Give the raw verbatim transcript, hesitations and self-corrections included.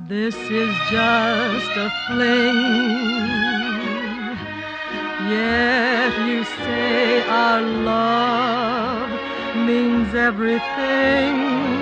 This is just a fling, yet you say our love means everything.